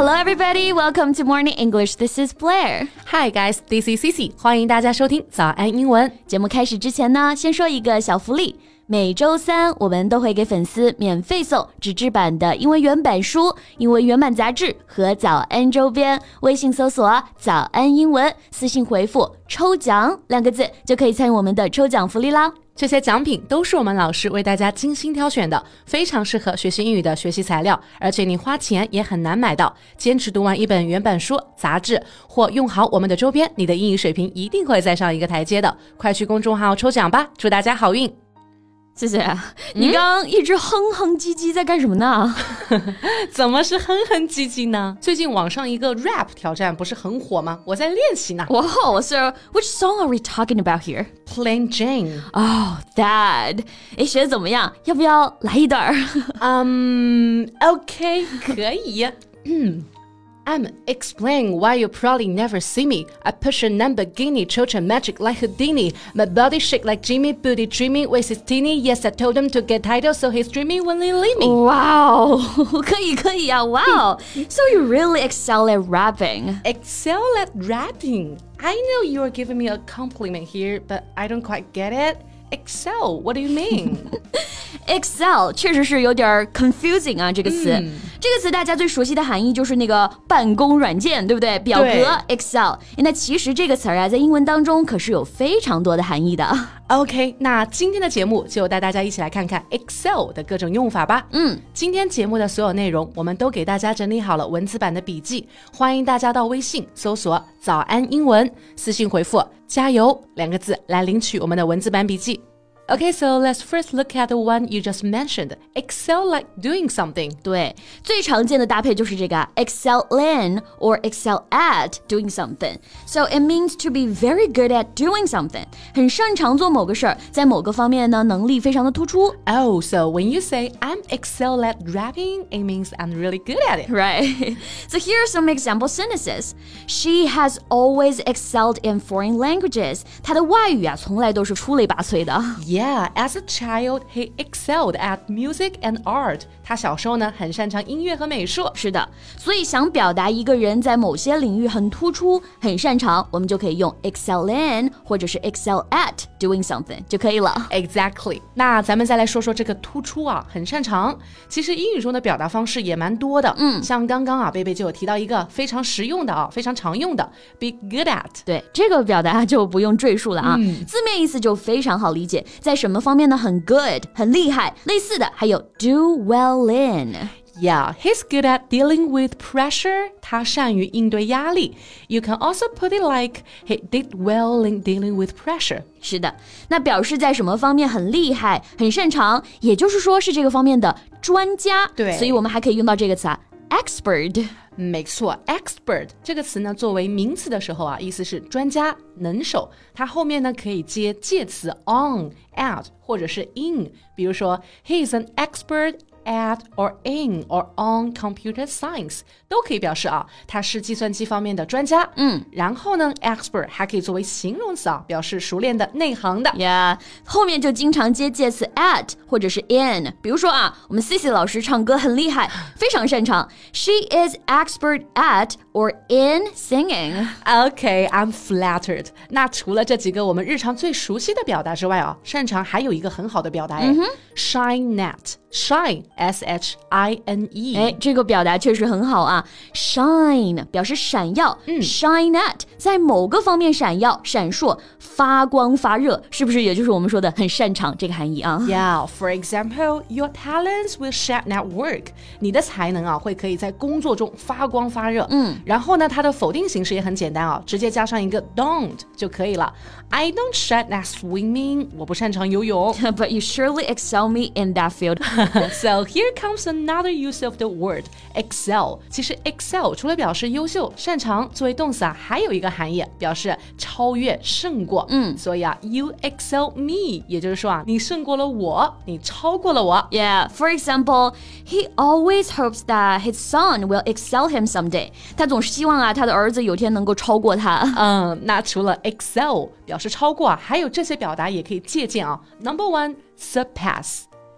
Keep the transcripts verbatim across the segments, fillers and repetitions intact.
Hello everybody, welcome to Morning English. This is Blair. Hi guys, this is Cici. 欢迎大家收听早安英文。 节目开始之前呢，先说一个小福利。每周三我们都会给粉丝免费送纸质版的英文原版书、英文原版杂志和早安周边。微信搜索早安英文，私信回复抽奖两个字就可以参与我们的抽奖福利啦。 这些奖品都是我们老师为大家精心挑选的，非常适合学习英语的学习材料，而且你花钱也很难买到。坚持读完一本原版书、杂志或用好我们的周边，你的英语水平一定会再上一个台阶的。快去公众号抽奖吧，祝大家好运。 谢谢。你刚刚一直哼哼唧唧在干什么呢？ 怎么是哼哼唧唧呢？最近网上一个 rap 挑战不是很火吗？我在练习呢。 Wow, so which song are we talking about here? Plain Jane. Oh, that. 诶，学得怎么样？要不要来一段？ 嗯、um, ，OK， 可以。嗯。I'm explaining why you probably never see me. I push a Lamborghini, chocha magic like Houdini. My body shake like Jimmy, booty dreaming with his teeny. Yes, I told him to get title, so he's dreaming when they leave me. Wow, 可以可以啊 Wow, so you really excel at rapping. Excel at rapping? I know you're giving me a compliment here, but I don't quite get it. Excel, what do you mean? Excel 确实是有点 confusing 啊，这个词、嗯、这个词大家最熟悉的含义就是那个办公软件，对不对？表格 Excel。 那其实这个词啊，在英文当中可是有非常多的含义的。 OK， 那今天的节目就带大家一起来看看 Excel 的各种用法吧。 嗯， 今天节目的所有内容我们都给大家整理好了文字版的笔记，欢迎大家到微信搜索早安英文，私信回复加油两个字来领取我们的文字版笔记。Okay, so let's first look at the one you just mentioned. Excel like doing something. 对，最常见的搭配就是这个 excel in or excel at doing something. So it means to be very good at doing something. 很擅长做某个事儿，在某个方面呢，能力非常的突出。 Oh, so when you say I'm excel at rapping, it means I'm really good at it. Right. So here are some example sentences. She has always excelled in foreign languages. 她的外语啊，从来都是出类拔萃的。 Yeah, as a child, he excelled at music and art. 他小时候呢，很擅长音乐和美术。 是的，所以想表达一个人在某些领域很突出、很擅长，我们就可以用 excel in 或者是 excel at doing something 就可以了。 Exactly. 那咱们再来说说这个突出啊，很擅长。其实英语中的表达方式也蛮多的。 嗯， 像刚刚啊，贝贝就有提到一个非常实用的啊，非常常用的 be good at。 对，这个表达就不用赘述了啊。 嗯， 字面意思就非常好理解。在什么方面呢？很 good， 很厉害。类似的还有 do well in。Yeah, he's good at dealing with pressure. 他善于应对压力。You can also put it like he did well in dealing with pressure. 是的，那表示在什么方面很厉害、很擅长，也就是说是这个方面的专家。 对， 所以我们还可以用到这个词啊 ，expert。 没错 expert 这个词呢，作为名词的时候啊，意思是专家、能手。它后面呢可以接介词 on, at 或者是 in。比如说 he is an expert at or in or on computer science 都可以表示啊，他是计算机方面的专家。 嗯， 然后呢 expert 还可以作为形容词啊，表示熟练的、内行的。 Yeah， 后面就经常接介词 at 或者是 in。比如说啊，我们 Cici 老师唱歌很厉害，非常擅长。She is expert at or in singing. Okay, I'm flattered. 那除了这几个我们日常最熟悉的表达之外啊，擅长还有一个很好的表达哎、嗯、，shine at。Shine, S H I N E。 哎，这个表达确实很好啊。Shine 表示闪耀、嗯、Shine at 在某个方面闪耀、闪烁、发光发热，是不是也就是我们说的很擅长这个含义啊？ Yeah, for example, your talents will shine at work. 你的才能啊，会可以在工作中发光发热。 嗯， 然后呢，它的否定形式也很简单啊，直接加上一个 don't 就可以了。I don't shine at swimming. 我不擅长游泳。 But you surely excel me in that field. So here comes another use of the word excel. 其实 excel 除了表示优秀、擅长作为动词啊，还有一个含义，表示超越、胜过。 嗯， 所以啊 ，you excel me， 也就是说啊，你胜过了我，你超过了我。 Yeah, for example, he always hopes that his son will excel him someday. 他总是希望啊，他的儿子有天能够超过他。 嗯，那除了 excel 表示超过啊，还有这些表达也可以借鉴啊。Number one, surpass.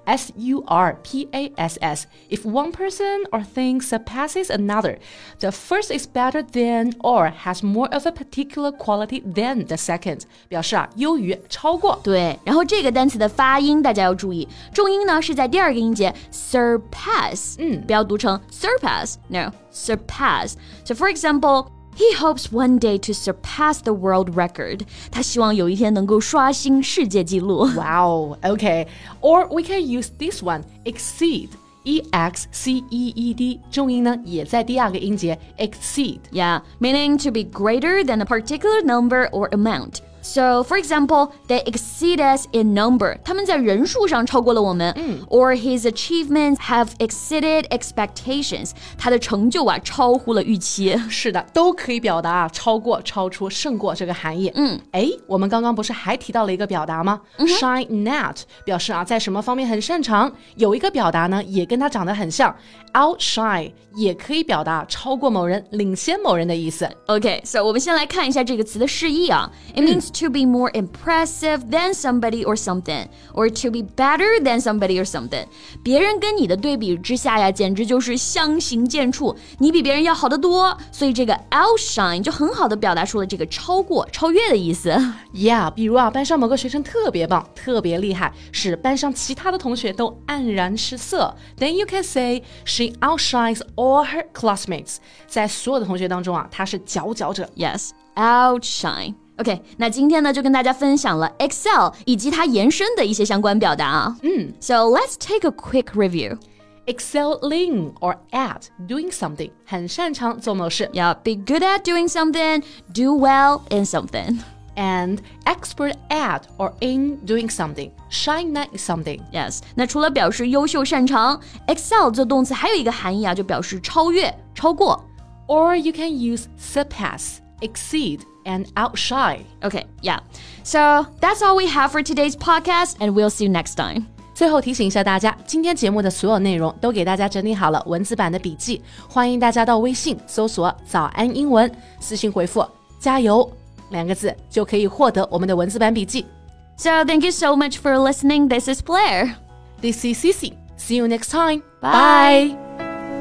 S U R P A S S. If one person or thing surpasses another, the first is better than or has more of a particular quality than the second. 表示啊，优于超过。 对，然后这个单词的发音大家要注意，重音呢是在第二个音节 surpass， 嗯，不要读成 surpass，no surpass. So for example.He hopes one day to surpass the world record. 他希望有一天能够刷新世界纪录。 Wow, okay. Or we can use this one, exceed. E X C E E D. 重音呢也在第二个音节 exceed. Yeah, meaning to be greater than a particular number or amount.So, for example, they exceed us in number. 他们在人数上超过了我们。嗯 Or his achievements have exceeded expectations. 他的成就啊，超乎了预期。 是的，都可以表达啊，超过、超出、胜过这个含义。嗯，哎，我们刚刚不是还提到了一个表达吗？嗯、Shine not 表示啊，在什么方面很擅长。有一个表达呢，也跟它长得很像 ，outshine 也可以表达超过某人、领先某人的意思。 Okay, so 我们先来看一下这个词的释义啊。It means、嗯、to be more impressive than somebody or something, or to be better than somebody or something. 别人跟你的对比之下呀，简直就是相形见绌，你比别人要好得多，所以这个 outshine 就很好的表达出了这个超过、超越的意思。 Yeah, 比如啊，班上某个学生特别棒，特别厉害，使班上其他的同学都黯然失色。Then you can say she outshines all her classmates. 在所有的同学当中啊，她是佼佼者。 Yes, outshine.OK, 那今天呢就跟大家分享了 Excel 以及它延伸的一些相关表达啊。嗯 So let's take a quick review. Excelling or at doing something 很擅长做某事。 Yeah, be good at doing something, do well in something. And expert at or in doing something, shine at something. Yes, 那除了表示优秀擅长 Excel 这动词还有一个含义啊，就表示超越、超过。 Or you can use surpass, exceed and outshine. Okay, yeah. So that's all we have for today's podcast, and we'll see you next time. 最后提醒一下大家，今天节目的所有内容都给大家整理好了文字版的笔记，欢迎大家到微信搜索早安英文，私信回复加油两个字就可以获得我们的文字版笔记。 So thank you so much for listening. This is Blair. This is Cici. See you next time. Bye. Bye.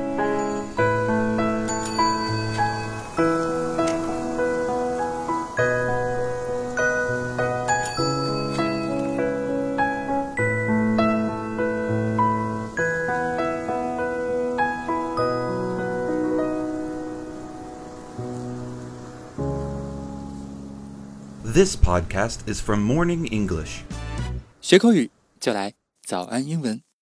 This podcast is from Morning English. 学口语就来早安英文。